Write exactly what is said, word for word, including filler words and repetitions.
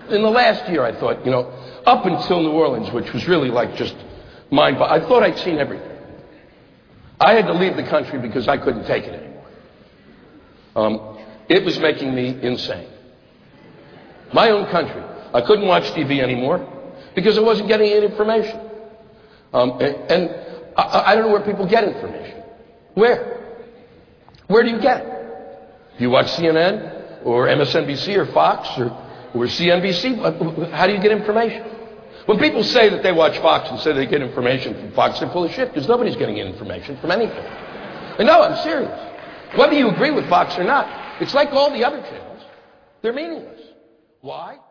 in the last year, I thought, you know, up until New Orleans, which was really like just mind-boggling, I thought I'd seen everything. I had to leave the country because I couldn't take it anymore. Um, it was making me insane. My own country. I couldn't watch T V anymore because I wasn't getting any information. Um, and and I, I don't know where people get information. Where? Where do you get it? Do you watch C N N or M S N B C or Fox or, or C N B C? How do you get information? When people say that they watch Fox and say they get information from Fox, they're full of shit because nobody's getting information from anything. And no, I'm serious. Whether you agree with Fox or not, it's like all the other channels. They're meaningless. Why?